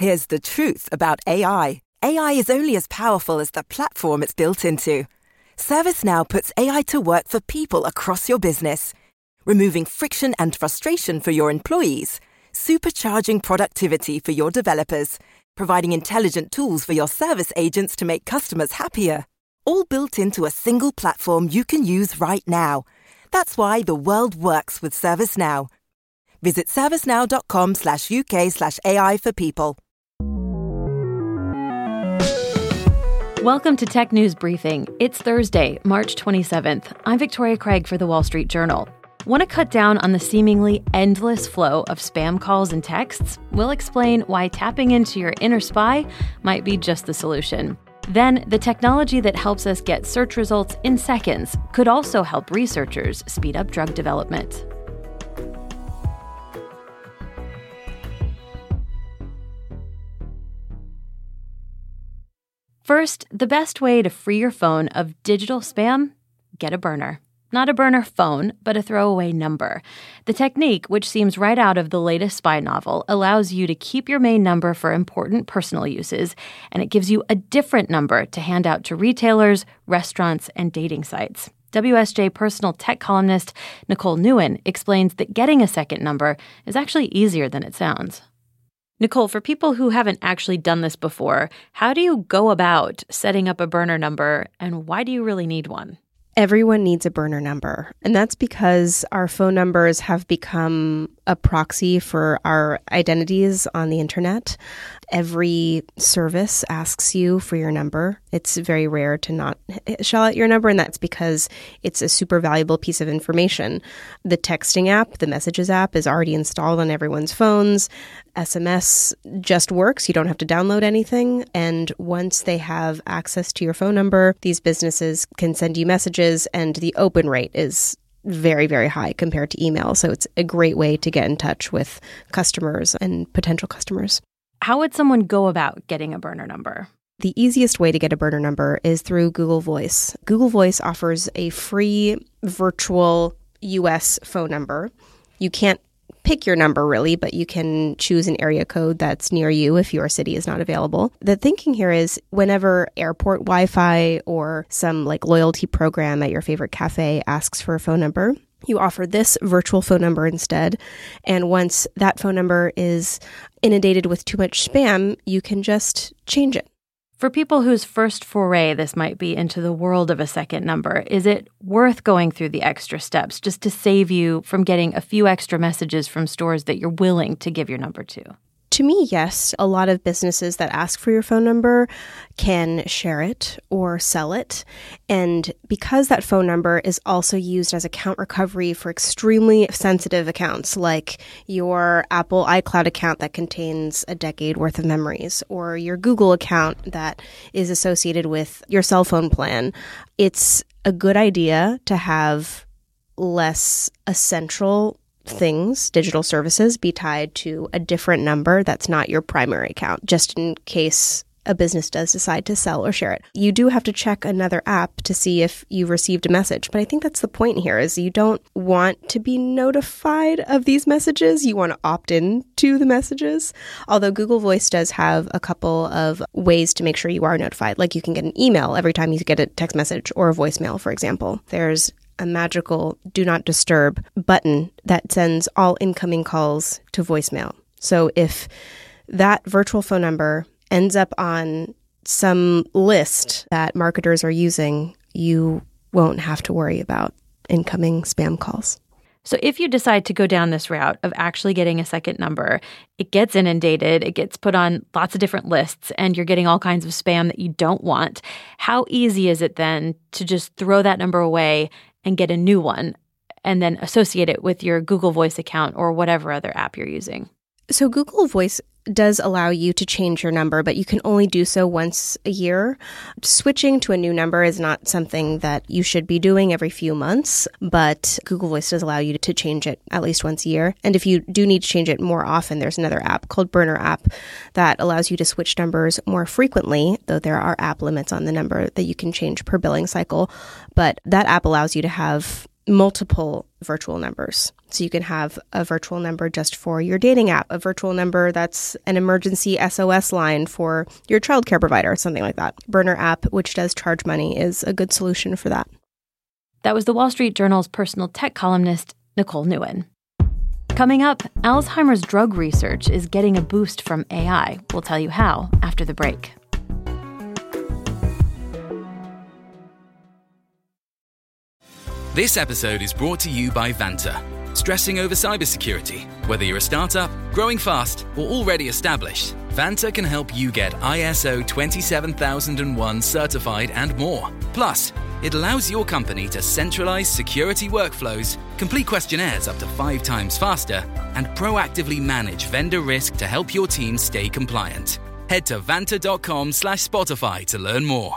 Here's the truth about AI. AI is only as powerful as the platform it's built into. ServiceNow puts AI to work for people across your business, removing friction and frustration for your employees, supercharging productivity for your developers, providing intelligent tools for your service agents to make customers happier. All built into a single platform you can use right now. That's why the world works with ServiceNow. Visit servicenow.com/UK/AI for people. Welcome to Tech News Briefing. It's Thursday, March 27th. I'm Victoria Craig for The Wall Street Journal. Want to cut down on the seemingly endless flow of spam calls and texts? We'll explain why tapping into your inner spy might be just the solution. Then, the technology that helps us get search results in seconds could also help researchers speed up drug development. First, the best way to free your phone of digital spam? Get a burner. Not a burner phone, but a throwaway number. The technique, which seems right out of the latest spy novel, allows you to keep your main number for important personal uses, and it gives you a different number to hand out to retailers, restaurants, and dating sites. WSJ personal tech columnist Nicole Nguyen explains that getting a second number is actually easier than it sounds. Nicole, for people who haven't actually done this before, how do you go about setting up a burner number, and why do you really need one? Everyone needs a burner number, and that's because our phone numbers have become a proxy for our identities on the internet. Every service asks you for your number. It's very rare to not shell out your number, and that's because it's a super valuable piece of information. The texting app, the Messages app, is already installed on everyone's phones. SMS just works. You don't have to download anything. And once they have access to your phone number, these businesses can send you messages, and the open rate is very, very high compared to email. So it's a great way to get in touch with customers and potential customers. How would someone go about getting a burner number? The easiest way to get a burner number is through Google Voice. Google Voice offers a free virtual US phone number. You can't pick your number really, but you can choose an area code that's near you if your city is not available. The thinking here is whenever airport Wi-Fi or some loyalty program at your favorite cafe asks for a phone number, you offer this virtual phone number instead. And once that phone number is inundated with too much spam, you can just change it. For people whose first foray this might be into the world of a second number, is it worth going through the extra steps just to save you from getting a few extra messages from stores that you're willing to give your number to? To me, yes. A lot of businesses that ask for your phone number can share it or sell it. And because that phone number is also used as account recovery for extremely sensitive accounts, like your Apple iCloud account that contains a decade worth of memories, or your Google account that is associated with your cell phone plan, it's a good idea to have less essential things, digital services, be tied to a different number that's not your primary account, just in case a business does decide to sell or share it. You do have to check another app to see if you've received a message. But I think that's the point here, is you don't want to be notified of these messages. You want to opt in to the messages. Although Google Voice does have a couple of ways to make sure you are notified. Like you can get an email every time you get a text message or a voicemail, for example. There's a magical do not disturb button that sends all incoming calls to voicemail. So if that virtual phone number ends up on some list that marketers are using, you won't have to worry about incoming spam calls. So if you decide to go down this route of actually getting a second number, it gets inundated, it gets put on lots of different lists, and you're getting all kinds of spam that you don't want. How easy is it then to just throw that number away and get a new one and then associate it with your Google Voice account or whatever other app you're using? So Google Voice does allow you to change your number, but you can only do so once a year. Switching to a new number is not something that you should be doing every few months, but Google Voice does allow you to change it at least once a year. And if you do need to change it more often, there's another app called Burner app that allows you to switch numbers more frequently, though there are app limits on the number that you can change per billing cycle. But that app allows you to have multiple virtual numbers. So you can have a virtual number just for your dating app, a virtual number that's an emergency SOS line for your childcare provider, something like that. Burner app, which does charge money, is a good solution for that. That was the Wall Street Journal's personal tech columnist, Nicole Nguyen. Coming up, Alzheimer's drug research is getting a boost from AI. We'll tell you how after the break. This episode is brought to you by Vanta. Stressing over cybersecurity? Whether you're a startup, growing fast, or already established, Vanta can help you get ISO 27001 certified and more. Plus, it allows your company to centralize security workflows, complete questionnaires up to 5 times faster, and proactively manage vendor risk to help your team stay compliant. Head to vanta.com/Spotify to learn more.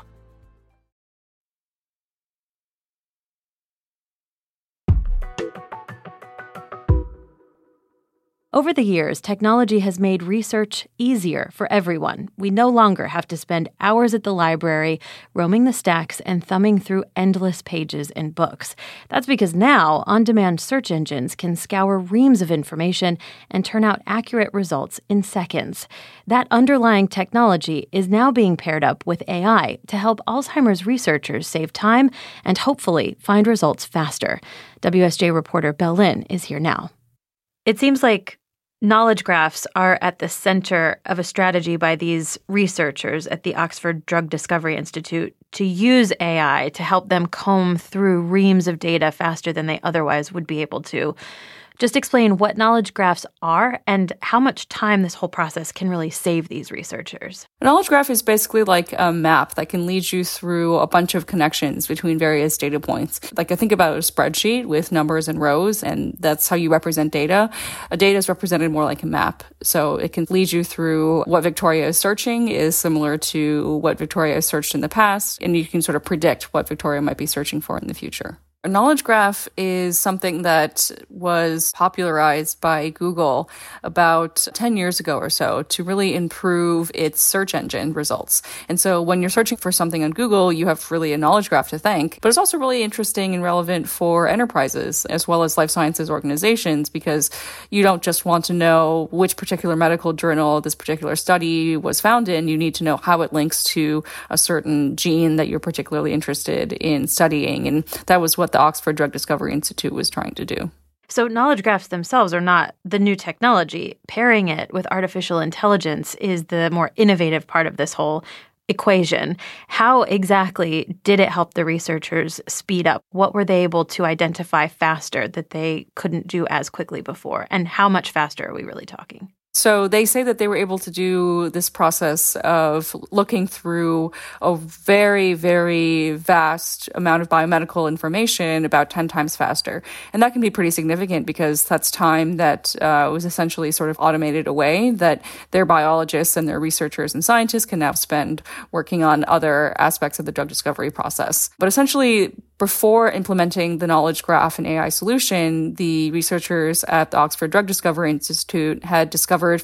Over the years, technology has made research easier for everyone. We no longer have to spend hours at the library, roaming the stacks and thumbing through endless pages in books. That's because now, on-demand search engines can scour reams of information and turn out accurate results in seconds. That underlying technology is now being paired up with AI to help Alzheimer's researchers save time and hopefully find results faster. WSJ reporter Belle Lynn is here now. It seems like knowledge graphs are at the center of a strategy by these researchers at the Oxford Drug Discovery Institute to use AI to help them comb through reams of data faster than they otherwise would be able to. Just explain what knowledge graphs are and how much time this whole process can really save these researchers. A knowledge graph is basically like a map that can lead you through a bunch of connections between various data points. Like I think about a spreadsheet with numbers and rows, and that's how you represent data. A data is represented more like a map. So it can lead you through what Victoria is searching is similar to what Victoria has searched in the past, and you can sort of predict what Victoria might be searching for in the future. A knowledge graph is something that was popularized by Google about 10 years ago or so to really improve its search engine results. And so when you're searching for something on Google, you have really a knowledge graph to thank. But it's also really interesting and relevant for enterprises as well as life sciences organizations, because you don't just want to know which particular medical journal this particular study was found in. You need to know how it links to a certain gene that you're particularly interested in studying. And that was what the Oxford Drug Discovery Institute was trying to do. So knowledge graphs themselves are not the new technology. Pairing it with artificial intelligence is the more innovative part of this whole equation. How exactly did it help the researchers speed up? What were they able to identify faster that they couldn't do as quickly before? And how much faster are we really talking? So they say that they were able to do this process of looking through a very, very vast amount of biomedical information about 10 times faster. And that can be pretty significant because that's time that was essentially sort of automated away that their biologists and their researchers and scientists can now spend working on other aspects of the drug discovery process. But essentially, before implementing the knowledge graph and AI solution, the researchers at the Oxford Drug Discovery Institute had discovered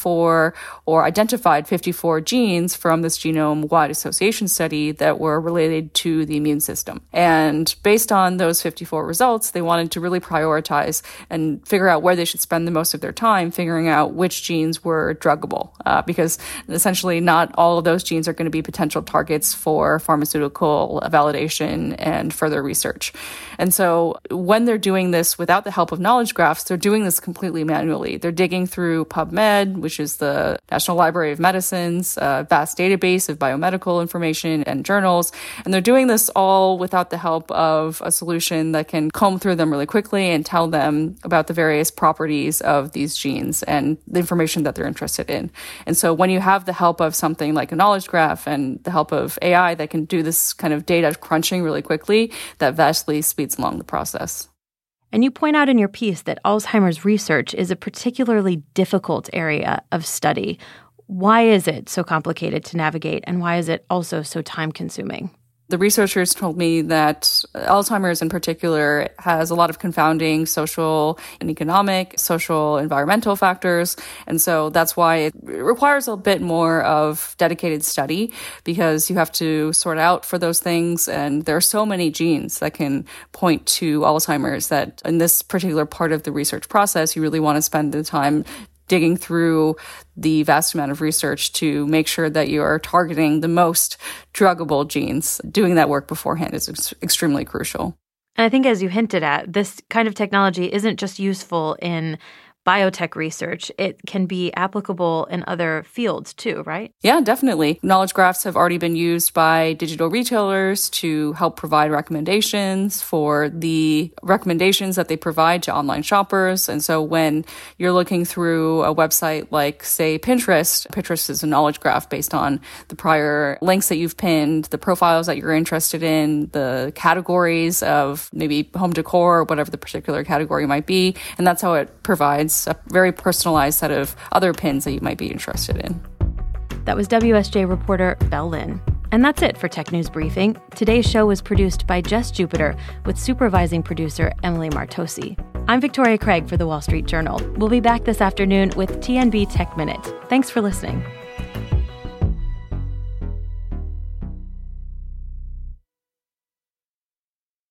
54 or identified 54 genes from this genome-wide association study that were related to the immune system. And based on those 54 results, they wanted to really prioritize and figure out where they should spend the most of their time figuring out which genes were druggable, because essentially not all of those genes are going to be potential targets for pharmaceutical validation and further research. And so when they're doing this without the help of knowledge graphs, they're doing this completely manually. They're digging through PubMed, which is the National Library of Medicine's vast database of biomedical information and journals. And they're doing this all without the help of a solution that can comb through them really quickly and tell them about the various properties of these genes and the information that they're interested in. And so when you have the help of something like a knowledge graph and the help of AI that can do this kind of data crunching really quickly, that vastly speeds along the process. And you point out in your piece that Alzheimer's research is a particularly difficult area of study. Why is it so complicated to navigate, and why is it also so time-consuming? The researchers told me that Alzheimer's in particular has a lot of confounding social and economic, social, environmental factors. And so that's why it requires a bit more of dedicated study, because you have to sort out for those things. And there are so many genes that can point to Alzheimer's that in this particular part of the research process, you really want to spend the time digging through the vast amount of research to make sure that you are targeting the most druggable genes. Doing that work beforehand is extremely crucial. And I think, as you hinted at, this kind of technology isn't just useful in biotech research. It can be applicable in other fields too, right? Yeah, definitely. Knowledge graphs have already been used by digital retailers to help provide recommendations for the recommendations that they provide to online shoppers. And so when you're looking through a website like, say, Pinterest is a knowledge graph based on the prior links that you've pinned, the profiles that you're interested in, the categories of maybe home decor or whatever the particular category might be. And that's how it provides a very personalized set of other pins that you might be interested in. That was WSJ reporter Belle Lynn. And that's it for Tech News Briefing. Today's show was produced by Jess Jupiter with supervising producer Emily Martosi. I'm Victoria Craig for The Wall Street Journal. We'll be back this afternoon with TNB Tech Minute. Thanks for listening.